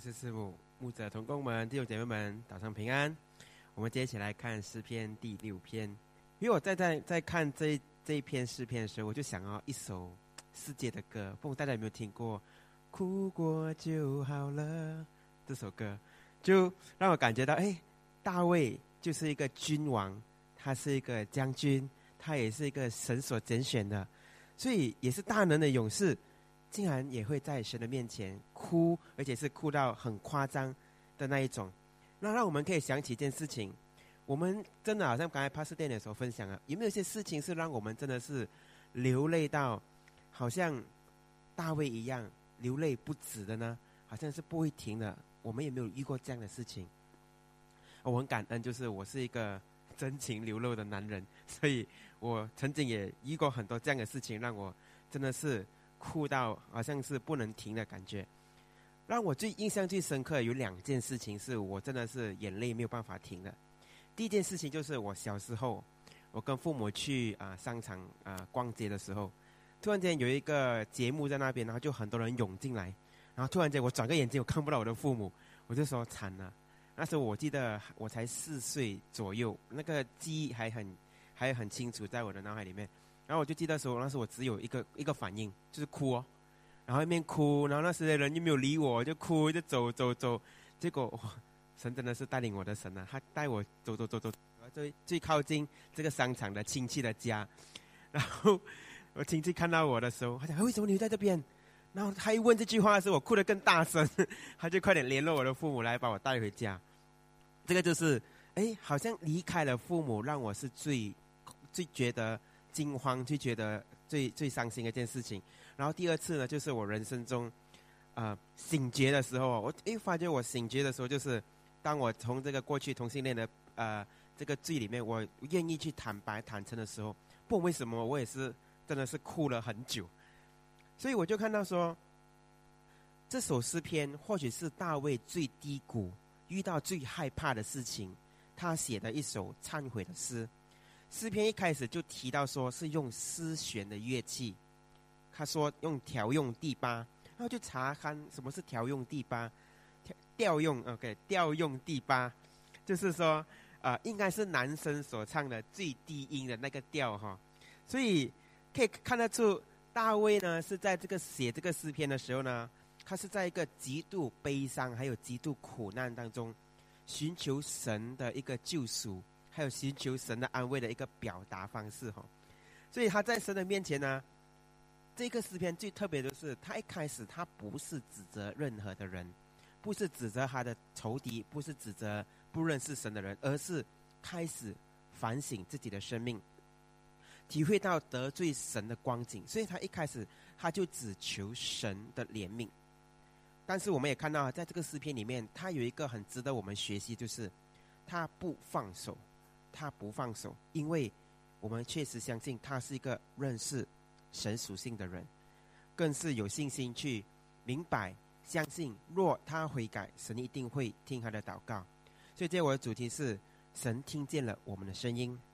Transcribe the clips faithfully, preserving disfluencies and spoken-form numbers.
是师母，牧者同工们、弟兄姐妹们，早上平安。我们接起来看诗篇第六篇。因为我在在在看这这一篇诗篇的时候，我就想到一首世界的歌，不知道大家有没有听过？哭过就好了这首歌，就让我感觉到，哎，大卫就是一个君王，他是一个将军，他也是一个神所拣选的，所以也是大能的勇士。竟然也会在神的面前哭，而且是哭到很夸张的那一种。那让我们可以想起一件事情，我们真的好像刚才帕斯店的时候分享了，有没有一些事情是让我们真的是流泪到好像大卫一样流泪不止的呢？好像是不会停的。我们有没有遇过这样的事情？我很感恩，就是我是一个真情流露的男人，所以我曾经也遇过很多这样的事情，让我真的是哭到好像是不能停的感觉。让我最印象最深刻有两件事情是我真的是眼泪没有办法停的。第一件事情就是我小时候，我跟父母去啊、呃、商场啊、呃、逛街的时候，突然间有一个节目在那边，然后就很多人涌进来，然后突然间我转个眼睛我看不到我的父母，我就说惨了。那时候我记得我才四岁左右，那个记忆还很还很清楚在我的脑海里面。然后我就记得说，那时我只有一个一个反应，就是哭哦，然后一面哭，然后那时的人又没有理我，就哭就走走走，结果哇，神真的是带领我的神啊，他带我走走走走，最最靠近这个商场的亲戚的家，然后我亲戚看到我的时候，他讲为什么你在这边？然后他一问这句话的时候，我哭得更大声，他就快点联络我的父母来把我带回家。这个就是哎，好像离开了父母，让我是最最觉得惊慌，就觉得最最伤心的一件事情。然后第二次呢，就是我人生中呃醒觉的时候，我一发觉我醒觉的时候，就是当我从这个过去同性恋的呃这个罪里面，我愿意去坦白坦诚的时候，不懂为什么我也是真的是哭了很久。所以我就看到说，这首诗篇或许是大卫最低谷、遇到最害怕的事情，他写的一首忏悔的诗。诗篇一开始就提到说是用丝弦的乐器，他说用调用第八，然后就查看什么是调用第八，调用 OK 调用第八，就是说呃应该是男生所唱的最低音的那个调哈，所以可以看得出大卫呢是在这个写这个诗篇的时候呢，他是在一个极度悲伤还有极度苦难当中，寻求神的一个救赎，还有寻求神的安慰的一个表达方式哈。所以他在神的面前呢，这个诗篇最特别的是，他一开始他不是指责任何的人，不是指责他的仇敌，不是指责不认识神的人，而是开始反省自己的生命，体会到得罪神的光景。所以他一开始他就只求神的怜悯。但是我们也看到在这个诗篇里面，他有一个很值得我们学习，就是他不放手，他不放手，因为我们确实相信他是一个认识神属性的人，更是有信心去明白相信若他悔改，神一定会听他的祷告。所以今天我的主题是神听见了我们的声音。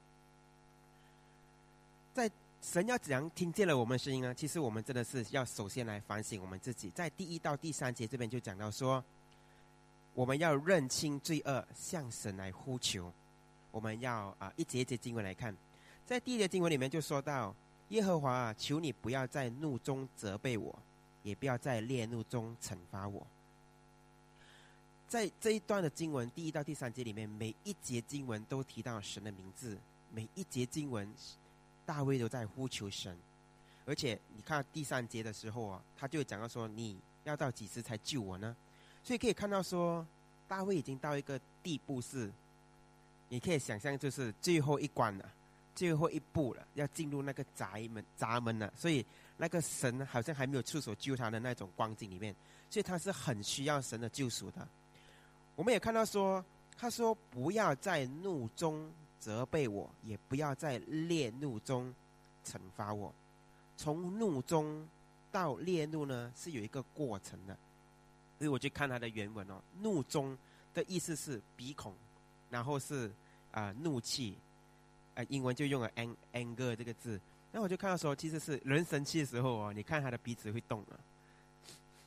在神要怎样听见了我们的声音呢？其实我们真的是要首先来反省我们自己。在第一到第三节这边就讲到说，我们要认清罪恶，向神来呼求。我们要啊、呃、一节一节经文来看。在第一节经文里面就说到，耶和华啊，求你不要在怒中责备我，也不要在烈怒中惩罚我。在这一段的经文第一到第三节里面，每一节经文都提到神的名字，每一节经文大卫都在呼求神。而且你看第三节的时候啊，他就讲到说，你要到几时才救我呢？所以可以看到说，大卫已经到一个地步是，你可以想象就是最后一关了，最后一步了，要进入那个闸门闸门了。所以那个神好像还没有出手救他的那种光景里面，所以他是很需要神的救赎的。我们也看到说，他说不要在怒中责备我，也不要在烈怒中惩罚我。从怒中到烈怒呢，是有一个过程的。所以我去看他的原文哦，怒中的意思是鼻孔，然后是啊、呃、怒气，呃英文就用了 anger 这个字。那我就看到说，其实是人生气的时候哦，你看他的鼻子会动啊，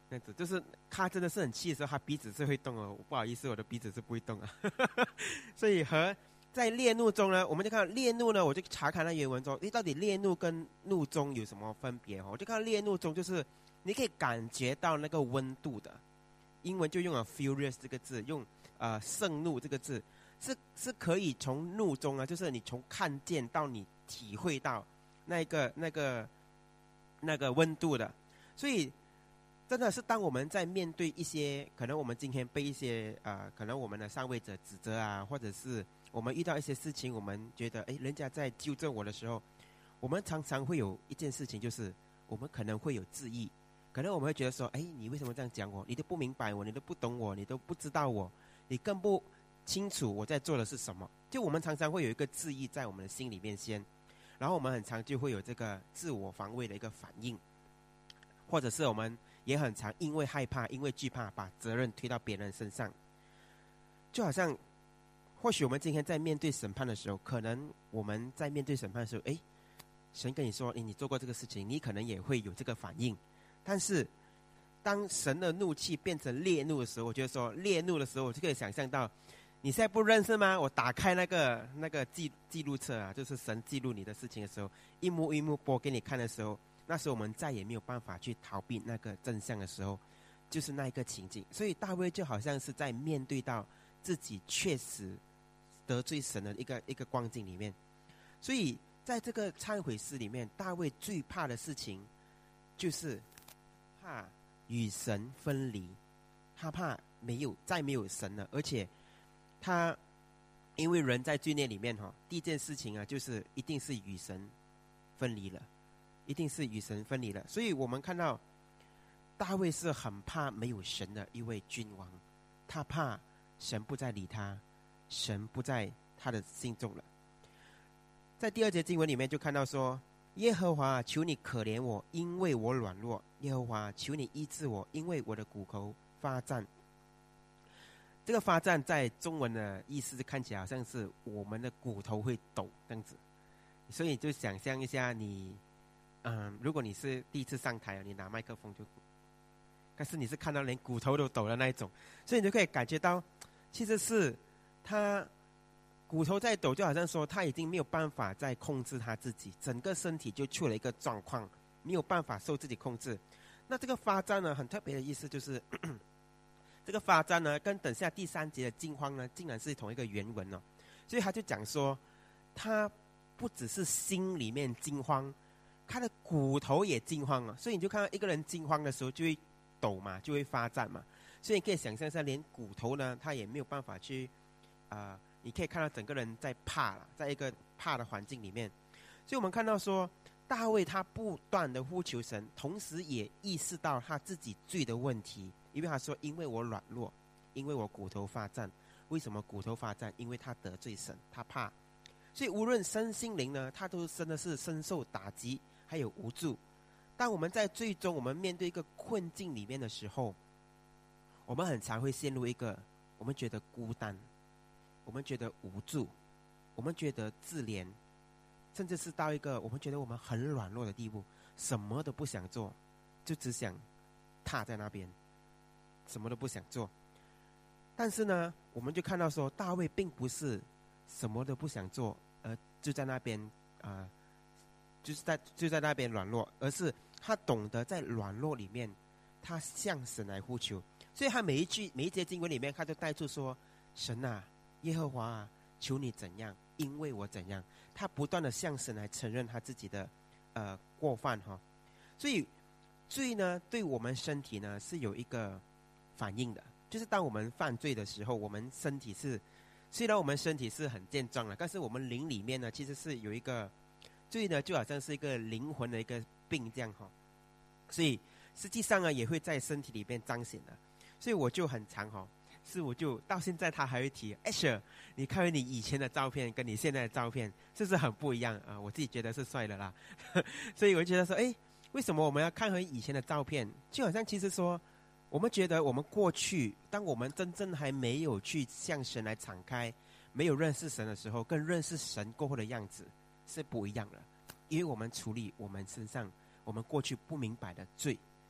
那样子，就是他真的是很气的时候，他鼻子是会动哦。不好意思，我的鼻子是不会动啊。所以和在烈怒中呢，我们就看到烈怒呢，我就查看那原文中，诶，到底烈怒跟怒中有什么分别哦？我就看到烈怒中就是你可以感觉到那个温度的，英文就用了 furious 这个字，用呃盛怒这个字，是是可以从怒中啊，就是你从看见到你体会到那个那个那个温度的。所以真的是当我们在面对一些可能我们今天被一些呃可能我们的上位者指责啊，或者是我们遇到一些事情，我们觉得诶人家在纠正我的时候，我们常常会有一件事情，就是我们可能会有质疑，可能我们会觉得说，诶你为什么这样讲我？你都不明白我，你都不懂我，你都不知道我，你更不清楚我在做的是什么。就我们常常会有一个质疑在我们的心里面先，然后我们很常就会有这个自我防卫的一个反应，或者是我们也很常因为害怕因为惧怕把责任推到别人身上。就好像或许我们今天在面对审判的时候，可能我们在面对审判的时候，诶神跟你说，诶你做过这个事情，你可能也会有这个反应。但是当神的怒气变成烈怒的时候，我觉得说烈怒的时候，我就可以想象到你现在不认识吗？我打开那个那个记记录册啊，就是神记录你的事情的时候，一幕一幕播给你看的时候，那时候我们再也没有办法去逃避那个真相的时候，就是那一个情景。所以大卫就好像是在面对到自己确实得罪神的一个一个光景里面。所以在这个忏悔诗里面，大卫最怕的事情就是怕与神分离，他怕没有再没有神了。而且他因为人在罪孽里面、哦、第一件事情啊，就是一定是与神分离了，一定是与神分离了。所以我们看到大卫是很怕没有神的一位君王，他怕神不再理他，神不在他的心中了。在第二节经文里面就看到说，耶和华求你可怜我，因为我软弱，耶和华求你医治我，因为我的骨头发战。这个发战在中文的意思看起来好像是我们的骨头会抖这样子。所以就想象一下你嗯，如果你是第一次上台，你拿麦克风就，但是你是看到连骨头都抖的那一种，所以你就可以感觉到其实是他骨头在抖，就好像说他已经没有办法再控制他自己，整个身体就出了一个状况，没有办法受自己控制。那这个发战呢，很特别的意思就是咳咳这个发战呢跟等下第三节的惊慌呢竟然是同一个原文哦。所以他就讲说他不只是心里面惊慌，他的骨头也惊慌了。所以你就看到一个人惊慌的时候就会抖嘛，就会发战嘛。所以你可以想象一下，连骨头呢他也没有办法去呃你可以看到整个人在怕了，在一个怕的环境里面。所以我们看到说大卫他不断的呼求神，同时也意识到他自己罪的问题。因为他说因为我软弱，因为我骨头发战。为什么骨头发战？因为他得罪神，他怕。所以无论身心灵呢，他都真的是深受打击还有无助。当我们在最终我们面对一个困境里面的时候，我们很常会陷入一个我们觉得孤单，我们觉得无助，我们觉得自怜，甚至是到一个我们觉得我们很软弱的地步，什么都不想做，就只想踏在那边，什么都不想做。但是呢我们就看到说大卫并不是什么都不想做而就在那边啊、呃，就是在就在那边软弱，而是他懂得在软弱里面他向神来呼求。所以他每一句每一节经文里面他就带出说，神啊，耶和华啊，求你怎样，因为我怎样。他不断的向神来承认他自己的呃过犯哈。所以罪呢对我们身体呢是有一个反应的，就是当我们犯罪的时候，我们身体是虽然我们身体是很健壮的，但是我们灵里面呢其实是有一个罪呢，就好像是一个灵魂的一个病这样哈。所以实际上呢也会在身体里面彰显的。所以我就很常哈，是我就到现在他还会提 Asher 你看回你以前的照片跟你现在的照片是不是很不一样啊？我自己觉得是帅的啦所以我就觉得说，哎，为什么我们要看回以前的照片？就好像其实说我们觉得我们过去当我们真正还没有去向神来敞开，没有认识神的时候，跟认识神过后的样子是不一样的。因为我们处理我们身上我们过去不明白的罪，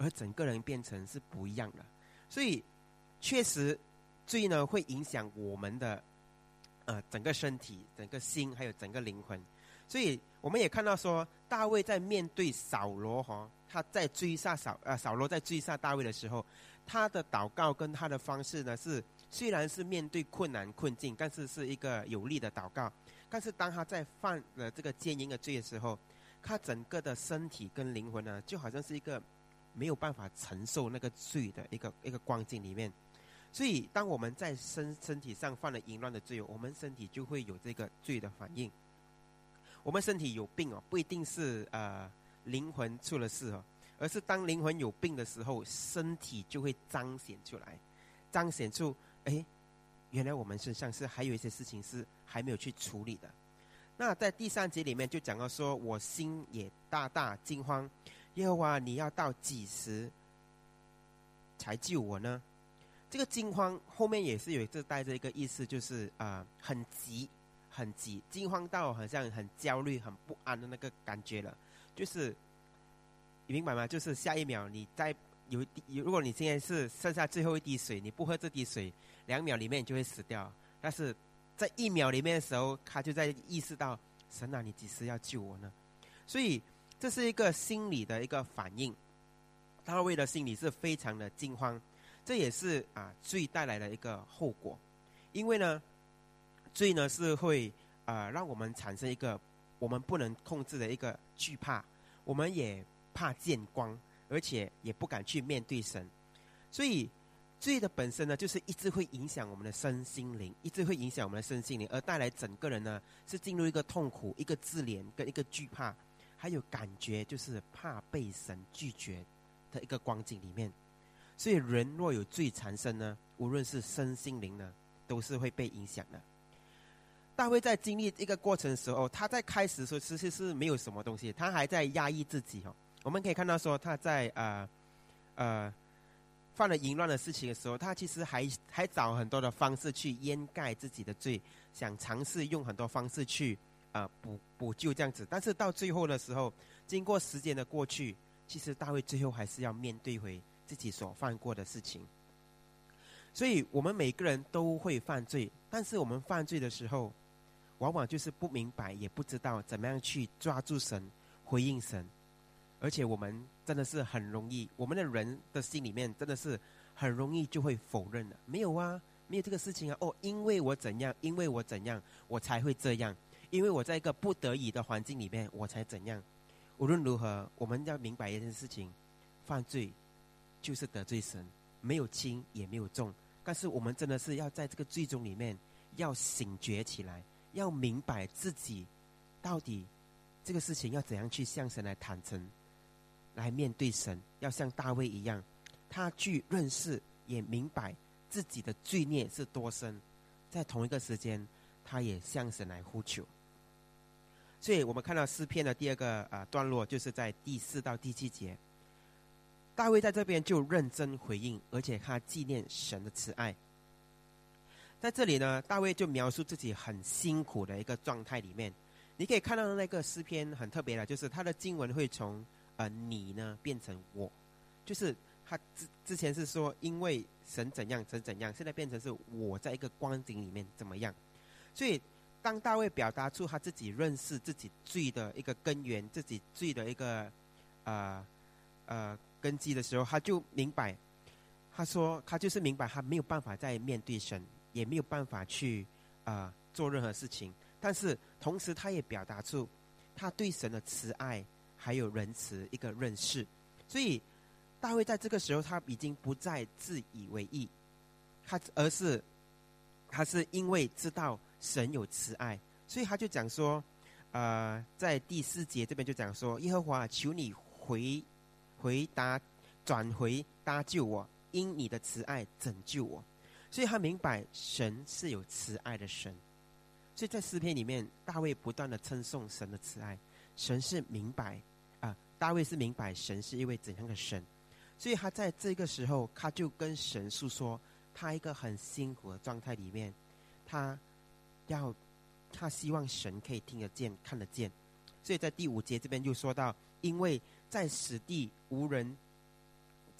而整个人变成是不一样的。所以确实罪呢会影响我们的呃整个身体、整个心还有整个灵魂。所以我们也看到说，大卫在面对扫罗哈、哦，他在追杀扫呃扫罗在追杀大卫的时候，他的祷告跟他的方式呢是虽然是面对困难困境，但是是一个有力的祷告。但是当他在犯了这个奸淫的罪的时候，他整个的身体跟灵魂呢，就好像是一个没有办法承受那个罪的一个一个光景里面。所以当我们在身身体上犯了淫乱的罪，我们身体就会有这个罪的反应。我们身体有病哦，不一定是呃灵魂出了事哦，而是当灵魂有病的时候，身体就会彰显出来，彰显出哎，原来我们身上是还有一些事情是还没有去处理的。那在第三节里面就讲到说，我心也大大惊慌，耶和华你要到几时才救我呢？这个惊慌后面也是有这带着一个意思，就是啊、呃、很急。很急，惊慌到好像很焦虑、很不安的那个感觉了，就是你明白吗？就是下一秒你在有如果你现在是剩下最后一滴水，你不喝这滴水，两秒里面你就会死掉。但是在一秒里面的时候，他就在意识到神啊，你几时要救我呢？所以这是一个心理的一个反应。大卫的心里是非常的惊慌，这也是啊罪带来的一个后果，因为呢。罪呢是会呃让我们产生一个我们不能控制的一个惧怕，我们也怕见光，而且也不敢去面对神。所以罪的本身呢，就是一直会影响我们的身心灵，一直会影响我们的身心灵，而带来整个人呢是进入一个痛苦、一个自怜跟一个惧怕，还有感觉就是怕被神拒绝的一个光景里面。所以人若有罪缠身呢，无论是身心灵呢，都是会被影响的。大卫在经历一个过程的时候，他在开始的时候其实是没有什么东西，他还在压抑自己哦。我们可以看到说，他在呃呃犯了淫乱的事情的时候，他其实还还找很多的方式去掩盖自己的罪，想尝试用很多方式去呃补补救这样子。但是到最后的时候，经过时间的过去，其实大卫最后还是要面对回自己所犯过的事情。所以我们每个人都会犯罪，但是我们犯罪的时候，往往就是不明白，也不知道怎么样去抓住神，回应神。而且我们真的是很容易，我们的人的心里面真的是很容易就会否认的。没有啊，没有这个事情啊。哦，因为我怎样，因为我怎样，我才会这样。因为我在一个不得已的环境里面，我才怎样。无论如何，我们要明白一件事情：犯罪就是得罪神，没有轻也没有重。但是我们真的是要在这个罪中里面，要醒觉起来。要明白自己到底这个事情要怎样去向神来坦诚，来面对神。要像大卫一样，他去认识也明白自己的罪孽是多深，在同一个时间他也向神来呼求。所以我们看到诗篇的第二个、呃、段落，就是在第四到第七节，大卫在这边就认真回应，而且他纪念神的慈爱。在这里呢，大卫就描述自己很辛苦的一个状态里面。你可以看到那个诗篇很特别的，就是他的经文会从呃你呢变成我，就是他之之前是说因为神怎样神怎样，现在变成是我在一个光景里面怎么样。所以当大卫表达出他自己认识自己罪的一个根源，自己罪的一个呃呃根基的时候，他就明白，他说他就是明白他没有办法再面对神，也没有办法去呃做任何事情。但是同时他也表达出他对神的慈爱还有仁慈一个认识。所以大卫在这个时候他已经不再自以为意，他而是他是因为知道神有慈爱，所以他就讲说呃在第四节这边就讲说，耶和华求你回回答转回搭救我，因你的慈爱拯救我。所以他明白神是有慈爱的神。所以在诗篇里面，大卫不断的称颂神的慈爱，神是明白啊、呃，大卫是明白神是一位怎样的神。所以他在这个时候，他就跟神诉说他一个很辛苦的状态里面，他要他希望神可以听得见看得见。所以在第五节这边就说到，因为在死地无人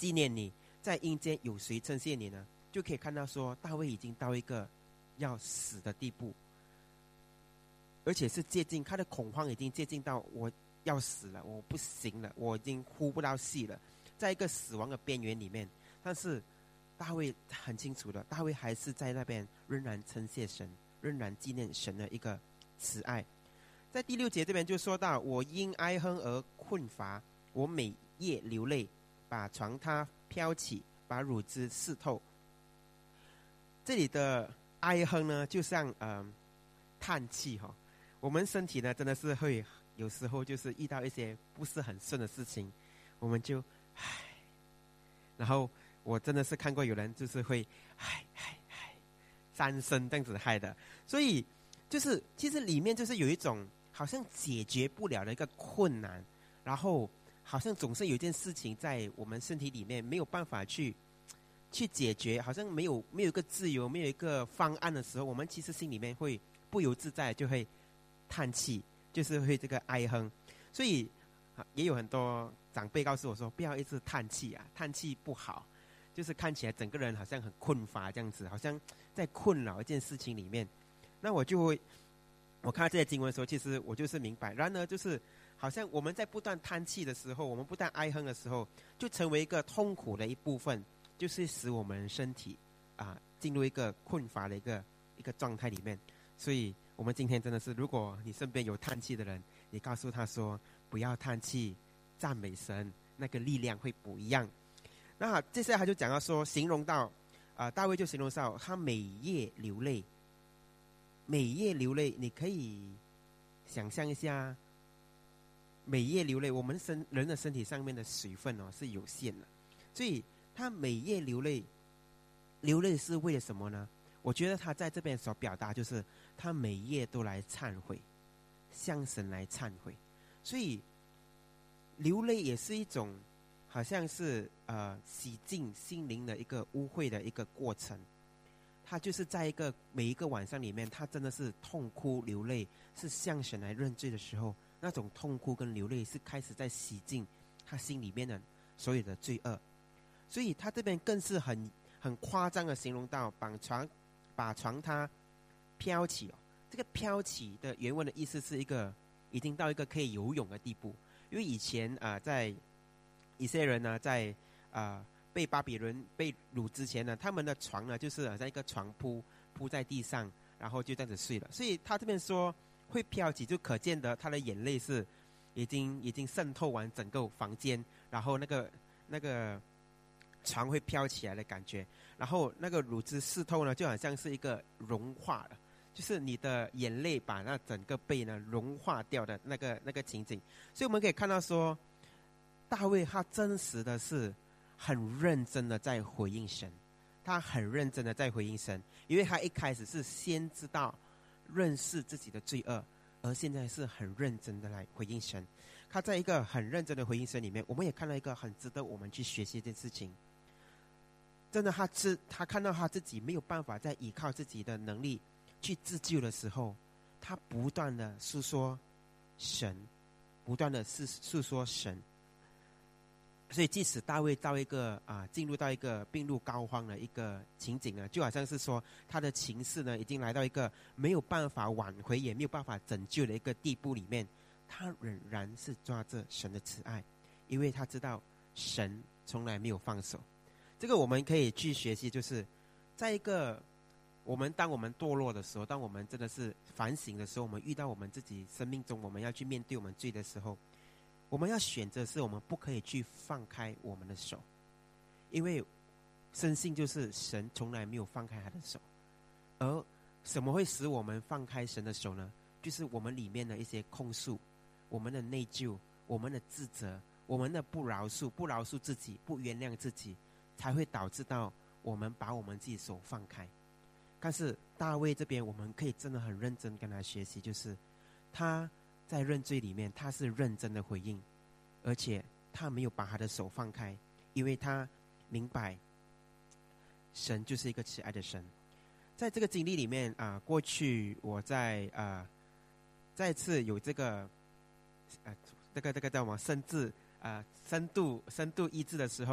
纪念你，在阴间有谁称谢你呢？就可以看到说，大卫已经到一个要死的地步，而且是接近他的恐慌已经接近到我要死了，我不行了，我已经呼不到气了，在一个死亡的边缘里面。但是大卫很清楚的，大卫还是在那边仍然称谢神，仍然纪念神的一个慈爱。在第六节这边就说到，我因哀哼而困乏，我每夜流泪，把床榻飘起，把乳汁湿透。这里的哀哼呢，就像呃叹气哈、哦。我们身体呢，真的是会有时候就是遇到一些不是很顺的事情，我们就唉，然后我真的是看过有人就是会唉唉唉三声这样子嗨的，所以就是其实里面就是有一种好像解决不了的一个困难，然后好像总是有一件事情在我们身体里面没有办法去去解决，好像没有没有一个自由，没有一个方案的时候，我们其实心里面会不由自在就会叹气，就是会这个哀哼。所以也有很多长辈告诉我说，不要一直叹气啊，叹气不好，就是看起来整个人好像很困乏这样子，好像在困扰一件事情里面。那我就会我看到这些经文的时候，其实我就是明白，然而就是好像我们在不断叹气的时候，我们不断哀哼的时候，就成为一个痛苦的一部分，就是使我们身体啊进入一个困乏的一个一个状态里面。所以我们今天真的是，如果你身边有叹气的人，你告诉他说不要叹气，赞美神，那个力量会不一样。那接下来他就讲到说，形容到啊、呃，大卫就形容到他每夜流泪，每夜流泪，你可以想象一下，每夜流泪，我们身人的身体上面的水分哦是有限的，所以他每夜流泪，流泪是为了什么呢？我觉得他在这边所表达就是他每夜都来忏悔，向神来忏悔，所以流泪也是一种好像是呃洗净心灵的一个污秽的一个过程。他就是在一个每一个晚上里面，他真的是痛哭流泪，是向神来认罪的时候，那种痛哭跟流泪是开始在洗净他心里面的所有的罪恶。所以他这边更是很很夸张的形容到把床把床榻飘起哦，这个飘起的原文的意思是一个已经到一个可以游泳的地步。因为以前啊、呃，在以色列人呢，在啊、呃、被巴比伦被掳之前呢，他们的床呢就是好像一个床铺铺在地上，然后就这样子睡了。所以他这边说会飘起，就可见得他的眼泪是已经已经渗透完整个房间，然后那个那个床会飘起来的感觉，然后那个乳汁湿透呢，就好像是一个融化了。就是你的眼泪把那整个被呢融化掉的那个那个情景。所以我们可以看到说，大卫他真实的是很认真的在回应神，他很认真的在回应神，因为他一开始是先知道认识自己的罪恶，而现在是很认真的来回应神。他在一个很认真的回应神里面，我们也看到一个很值得我们去学习的事情。真的他知他看到他自己没有办法再依靠自己的能力去自救的时候，他不断的诉说神，不断的是诉说神。所以即使大卫到一个啊进入到一个病入膏肓的一个情景呢，就好像是说他的情势呢已经来到一个没有办法挽回也没有办法拯救的一个地步里面，他仍然是抓着神的慈爱，因为他知道神从来没有放手。这个我们可以去学习，就是在一个我们当我们堕落的时候，当我们真的是反省的时候，我们遇到我们自己生命中我们要去面对我们罪的时候，我们要选择是我们不可以去放开我们的手，因为深信就是神从来没有放开他的手。而什么会使我们放开神的手呢？就是我们里面的一些控诉，我们的内疚，我们的自责，我们的不饶恕，不饶恕自己，不原谅自己，才会导致到我们把我们自己手放开。但是大卫这边我们可以真的很认真跟他学习，就是他在认罪里面他是认真的回应，而且他没有把他的手放开，因为他明白神就是一个慈爱的神。在这个经历里面啊、呃，过去我在啊、呃、再次有这个啊、呃、这个这个叫什么深治啊、呃、深度深度医治的时候，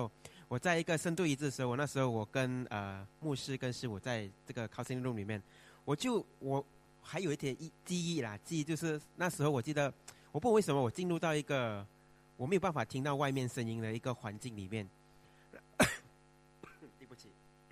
我在一个深度一致的时候，我那时候我跟呃牧师跟师傅在这个 counseling room 里面，我就我还有一点记忆啦，记忆就是那时候我记得，我不知道为什么我进入到一个我没有办法听到外面声音的一个环境里面。对不起，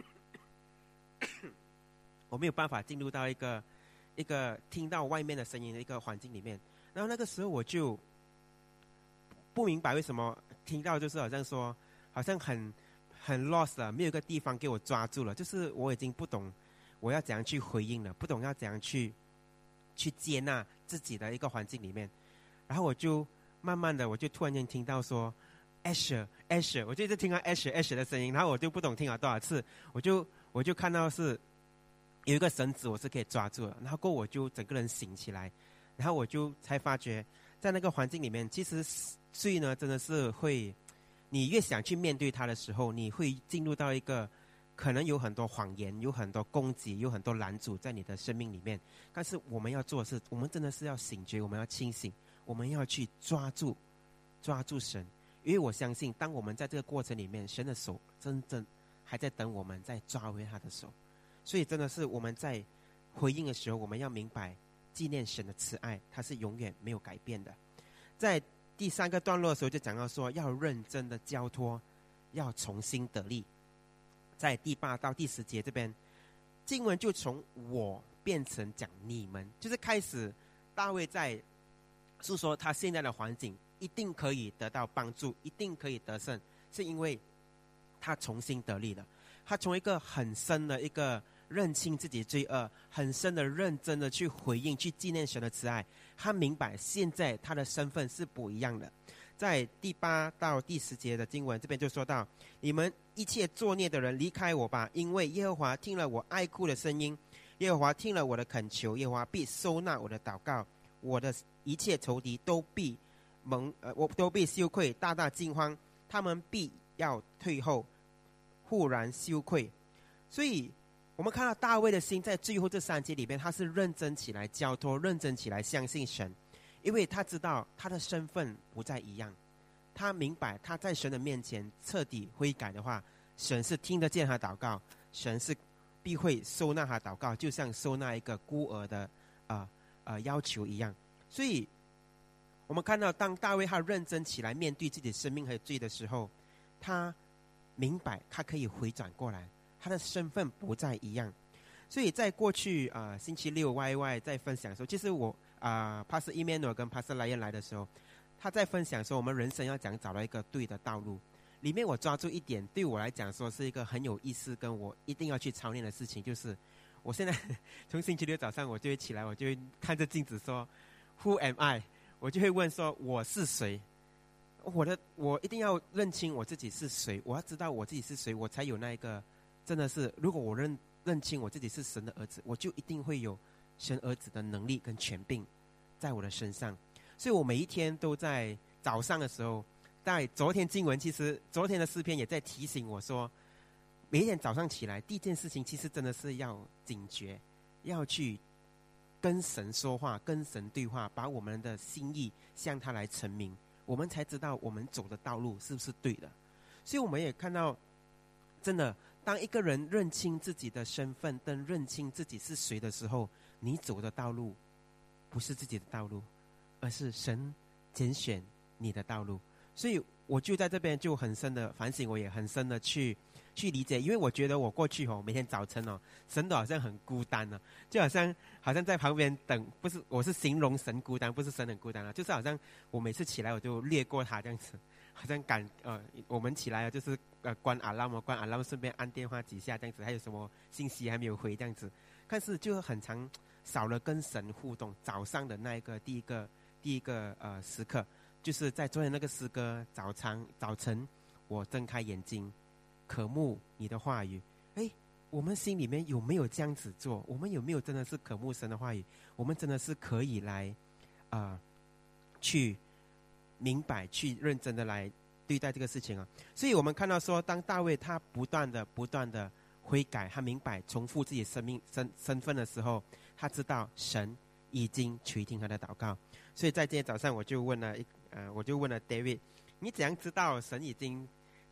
我没有办法进入到一个一个听到外面的声音的一个环境里面。然后那个时候我就不明白为什么听到就是好像说。好像很很 lost 了，没有一个地方给我抓住了，就是我已经不懂我要怎样去回应了，不懂要怎样去去接纳自己的一个环境里面。然后我就慢慢的，我就突然间听到说 Asher Asher， 我就一直听到 Asher Asher 的声音，然后我就不懂听了多少次，我就我就看到是有一个绳子我是可以抓住的，然后过后我就整个人醒起来，然后我就才发觉在那个环境里面，其实罪呢真的是会。你越想去面对它的时候，你会进入到一个可能有很多谎言、有很多攻击、有很多拦阻在你的生命里面。但是我们要做的是，我们真的是要醒觉，我们要清醒，我们要去抓住、抓住神。因为我相信，当我们在这个过程里面，神的手真正还在等我们再抓回他的手。所以真的是我们在回应的时候，我们要明白纪念神的慈爱，它是永远没有改变的。在第三个段落的时候就讲到说，要认真的交托，要重新得力。在第八到第十节这边，经文就从我变成讲你们，就是开始大卫在诉说他现在的环境一定可以得到帮助，一定可以得胜，是因为他重新得力了。他从一个很深的一个认清自己罪恶，很深的认真的去回应，去纪念神的慈爱。他明白现在他的身份是不一样的。在第八到第十节的经文这边就说到，你们一切作孽的人离开我吧，因为耶和华听了我哀哭的声音，耶和华听了我的恳求，耶和华必收纳我的祷告，我的一切仇敌都必蒙呃，我都必羞愧，大大惊慌，他们必要退后，忽然羞愧。所以我们看到大卫的心在最后这三节里面，他是认真起来交托，认真起来相信神，因为他知道他的身份不再一样，他明白他在神的面前彻底悔改的话，神是听得见他祷告，神是必会收纳他祷告，就像收纳一个孤儿的呃呃要求一样。所以我们看到当大卫他认真起来面对自己的生命和罪的时候，他明白他可以回转过来，他的身份不再一样。所以在过去啊、呃、星期六 Y Y 在分享的时候，其实我啊 Pastor Emmanuel 跟 Pastor Lion 来的时候，他在分享说我们人生要讲找到一个对的道路。里面我抓住一点对我来讲说是一个很有意思跟我一定要去操练的事情，就是我现在从星期六早上我就会起来，我就会看着镜子说 Who am I？ 我就会问说我是谁。我的我一定要认清我自己是谁，我要知道我自己是谁，我才有那一个真的是，如果我认认清我自己是神的儿子，我就一定会有神儿子的能力跟权柄在我的身上。所以我每一天都在早上的时候，在昨天经文，其实昨天的诗篇也在提醒我说，每一天早上起来第一件事情其实真的是要警觉，要去跟神说话，跟神对话，把我们的心意向他来陈明，我们才知道我们走的道路是不是对的。所以我们也看到，真的当一个人认清自己的身份跟认清自己是谁的时候，你走的道路不是自己的道路，而是神拣选你的道路。所以我就在这边就很深的反省，我也很深的去去理解，因为我觉得我过去哦，每天早晨哦，神都好像很孤单哦，就好像好像在旁边等，不是，我是形容神孤单，不是神很孤单啊，就是好像我每次起来我就略过他这样子，好像赶呃我们起来了就是呃关 alarm 关 alarm 顺便按电话几下这样子，还有什么信息还没有回这样子，但是就很常少了跟神互动。早上的那一个第一个第一个呃时刻，就是在昨天那个诗歌早餐早晨我睁开眼睛渴慕你的话语。诶，我们心里面有没有这样子做？我们有没有真的是渴慕神的话语？我们真的是可以来呃去明白，去认真的来对待这个事情啊。所以我们看到说，当大卫他不断的不断的悔改，他明白重复自己生命身身份的时候，他知道神已经垂听他的祷告。所以在今天早上我就问了一呃，我就问了 David， 你怎样知道神已经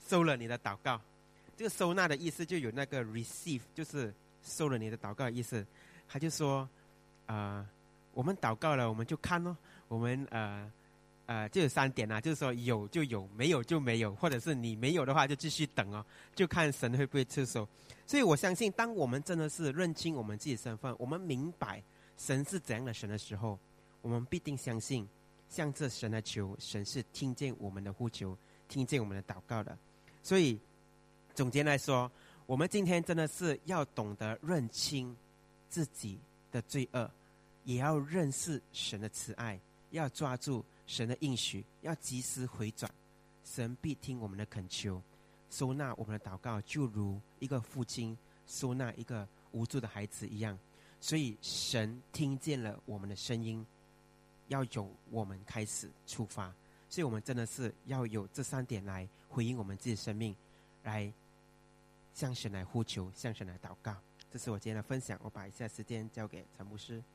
收了你的祷告。这个收纳的意思就有那个 receive， 就是收了你的祷告的意思。他就说，呃，我们祷告了，我们就看哦，我们呃呃就有三点啊，就是说有就有，没有就没有，或者是你没有的话就继续等哦，就看神会不会出手。所以我相信，当我们真的是认清我们自己的身份，我们明白神是怎样的神的时候，我们必定相信，向着神的求，神是听见我们的呼求，听见我们的祷告的。所以总结来说，我们今天真的是要懂得认清自己的罪恶，也要认识神的慈爱，要抓住神的应许，要及时回转，神必听我们的恳求，收纳我们的祷告，就如一个父亲收纳一个无助的孩子一样。所以神听见了我们的声音，要由我们开始出发。所以我们真的是要有这三点来回应我们自己的生命，来向神来呼求，向神来祷告。这是我今天的分享，我把一下时间交给陈牧师。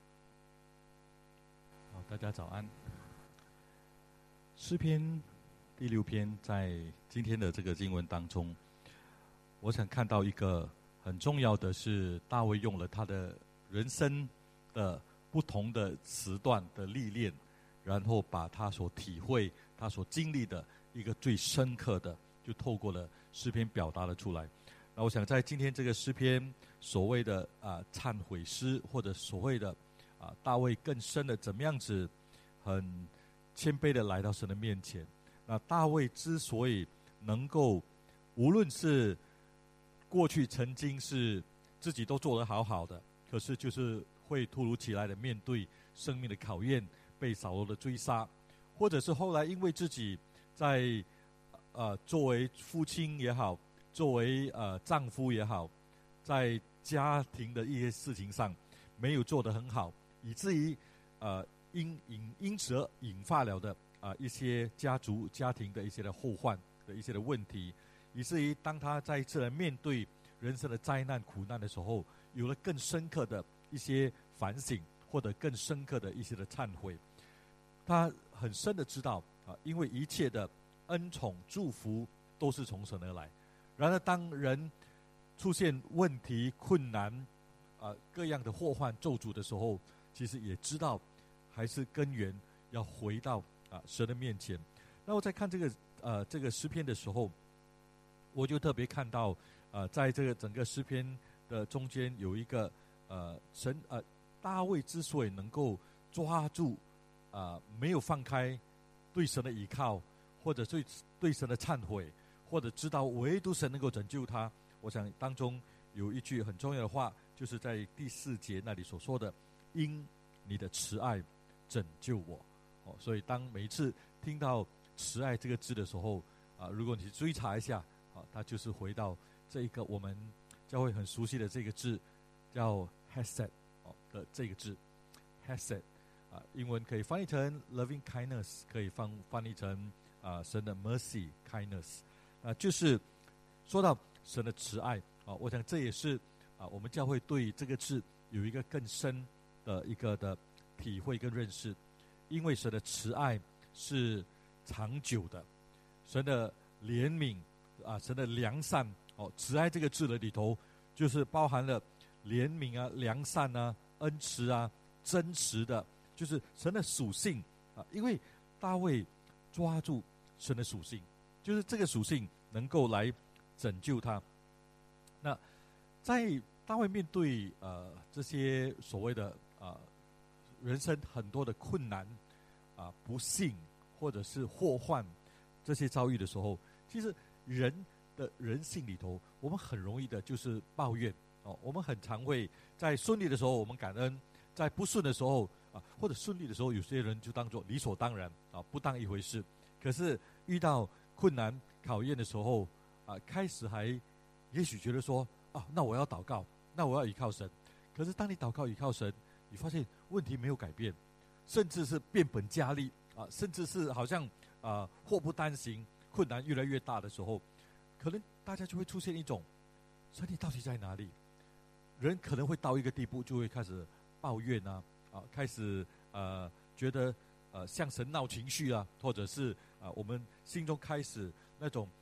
好，大家早安。诗篇第六篇在今天的这个经文当中，我想看到一个很重要的是，大卫用了他的人生的不同的时段的历练，然后把他所体会、他所经历的一个最深刻的，就透过了诗篇表达了出来。那我想在今天这个诗篇所谓的啊忏悔诗，或者所谓的啊大卫更深的怎么样子很谦卑的来到神的面前。那大卫之所以能够无论是过去曾经是自己都做得好好的，可是就是会突如其来的面对生命的考验，被扫罗的追杀，或者是后来因为自己在呃作为父亲也好，作为呃丈夫也好，在家庭的一些事情上没有做得很好，以至于呃因因因此而引发了的啊、呃、一些家族家庭的一些的后患的一些的问题，以至于当他再一次来面对人生的灾难苦难的时候，有了更深刻的一些反省，或者更深刻的一些的忏悔。他很深的知道啊，因为一切的恩宠祝福都是从神而来。然而当人出现问题困难啊各样的祸患咒诅的时候，其实也知道还是根源要回到啊神的面前。那我在看这个呃这个诗篇的时候，我就特别看到呃在这个整个诗篇的中间有一个呃神呃大卫之所以能够抓住啊、呃、没有放开对神的依靠，或者对对神的忏悔，或者知道唯独神能够拯救他，我想当中有一句很重要的话，就是在第四节那里所说的，因你的慈爱拯救我。哦，所以当每一次听到慈爱这个字的时候啊、如果你追查一下啊，它就是回到这一个我们教会很熟悉的这个字，叫 Hesed 哦的这个字 Hesed 啊，英文可以翻译成 loving kindness， 可以翻翻译成啊神的 mercy kindness， 啊就是说到神的慈爱啊，我想这也是啊我们教会对这个字有一个更深的一个的体会跟认识，因为神的慈爱是长久的，神的怜悯啊，神的良善哦，慈爱这个字的里头就是包含了怜悯啊、良善啊、恩慈啊、真实的，就是神的属性啊。因为大卫抓住神的属性，就是这个属性能够来拯救他。那在大卫面对呃这些所谓的啊、呃、人生很多的困难啊、呃、不幸或者是祸患这些遭遇的时候，其实人的人性里头，我们很容易的就是抱怨哦。我们很常会在顺利的时候我们感恩，在不顺的时候啊，或者顺利的时候，有些人就当作理所当然啊，不当一回事。可是遇到困难考验的时候啊，开始还也许觉得说啊，那我要祷告，那我要依靠神。可是当你祷告依靠神，你发现问题没有改变，甚至是变本加厉啊，甚至是好像啊祸不单行，困难越来越大的时候，可能大家就会出现一种神你到底在哪里？人可能会到一个地步，就会开始抱怨啊，啊，开始呃觉得呃向神闹情绪啊，或者是啊我们心中开始那种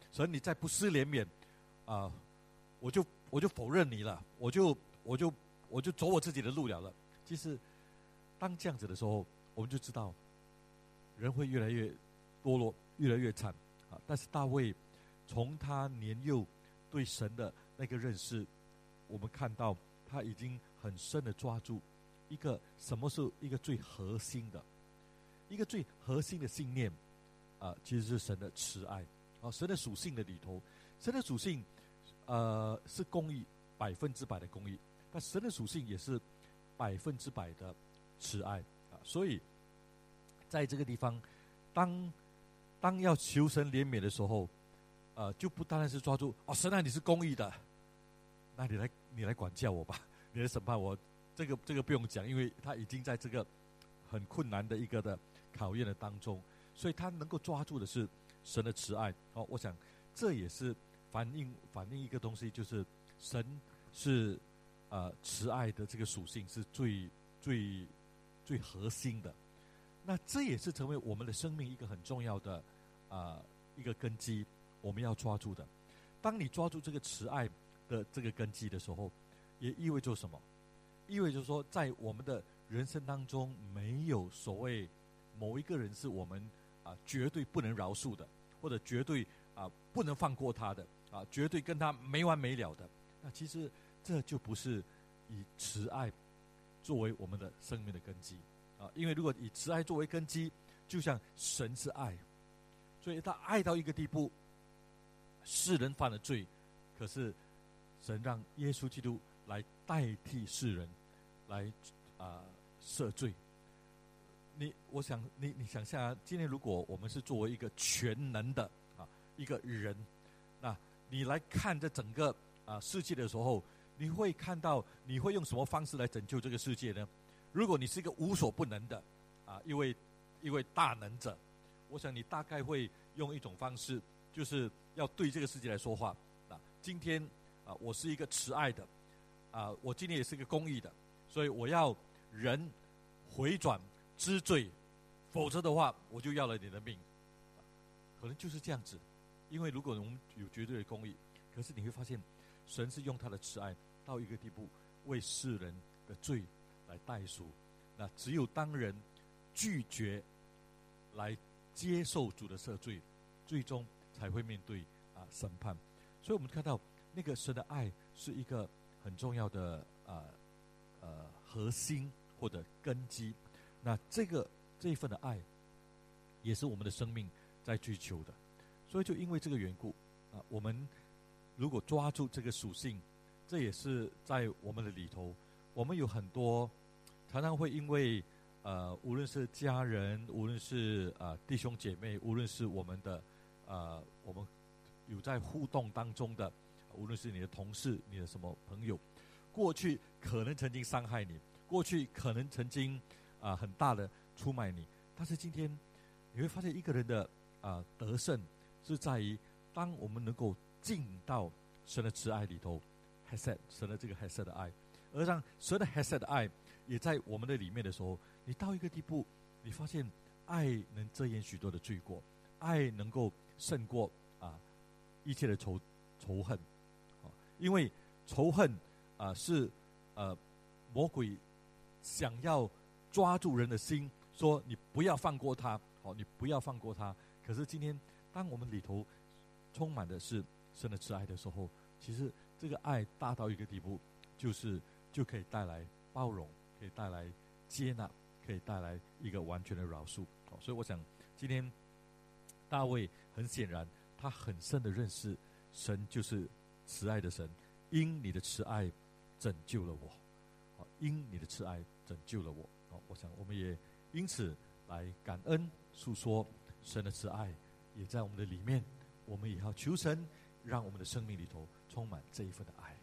神你再不施怜悯，啊、呃，我就我就否认你了，我就我就我就走我自己的路了了。其实，当这样子的时候，我们就知道，人会越来越堕落，越来越惨啊。但是大卫从他年幼对神的那个认识，我们看到他已经很深的抓住一个什么是一个最核心的，一个最核心的信念啊、呃，其实是神的慈爱啊，神的属性的里头，神的属性呃是公义，百分之百的公义，但神的属性也是百分之百的慈爱啊，所以在这个地方，当当要求神怜悯的时候，呃，就不单单是抓住哦，神啊，你是公义的，那你来你来管教我吧，你来审判我，这个这个不用讲，因为他已经在这个很困难的一个的考验的当中，所以他能够抓住的是神的慈爱。哦，我想这也是反映反映一个东西，就是神是呃慈爱的这个属性是最最最核心的。那这也是成为我们的生命一个很重要的啊、呃、一个根基，我们要抓住的。当你抓住这个慈爱的这个根基的时候，也意味着什么？意味着说，在我们的人生当中，没有所谓某一个人是我们啊、呃、绝对不能饶恕的，或者绝对啊、呃、不能放过他的啊、呃，绝对跟他没完没了的。那其实这就不是以慈爱作为我们的生命的根基。啊，因为如果以慈爱作为根基，就像神是爱，所以他爱到一个地步，世人犯了罪，可是神让耶稣基督来代替世人，来啊、呃、赦罪。你，我想你你想象啊，今天如果我们是作为一个全能的啊一个人，那你来看这整个啊世界的时候，你会看到你会用什么方式来拯救这个世界呢？如果你是一个无所不能的啊一位一位大能者，我想你大概会用一种方式，就是要对这个世界来说话啊。今天啊，我是一个慈爱的啊，我今天也是一个公义的，所以我要人回转知罪，否则的话，我就要了你的命。啊、可能就是这样子，因为如果我们有绝对的公义，可是你会发现，神是用他的慈爱到一个地步，为世人的罪来代赎。那只有当人拒绝来接受主的赦罪，最终才会面对啊审判。所以我们看到那个神的爱是一个很重要的啊呃核心或者根基。那这个这一份的爱，也是我们的生命在追求的。所以就因为这个缘故啊，我们如果抓住这个属性，这也是在我们的里头，我们有很多常常会因为呃，无论是家人，无论是啊、呃、弟兄姐妹，无论是我们的呃，我们有在互动当中的，无论是你的同事，你的什么朋友，过去可能曾经伤害你，过去可能曾经啊、呃、很大的出卖你，但是今天你会发现一个人的啊、呃、得胜是在于，当我们能够进到神的慈爱里头 ，Hesed 神的这个 Hesed 的爱，而让神的 Hesed 的爱也在我们的里面的时候，你到一个地步，你发现爱能遮掩许多的罪过，爱能够胜过啊一切的仇仇恨，啊，因为仇恨啊是呃魔鬼想要抓住人的心，说你不要放过他，好，你不要放过他。可是今天，当我们里头充满的是神的慈爱的时候，其实这个爱大到一个地步，就是就可以带来包容，可以带来接纳，可以带来一个完全的饶恕。好，所以我想今天大卫很显然他很深的认识神就是慈爱的神，因你的慈爱拯救了我，好，因你的慈爱拯救了我。好，我想我们也因此来感恩诉说神的慈爱也在我们的里面，我们也要求神让我们的生命里头充满这一份的爱。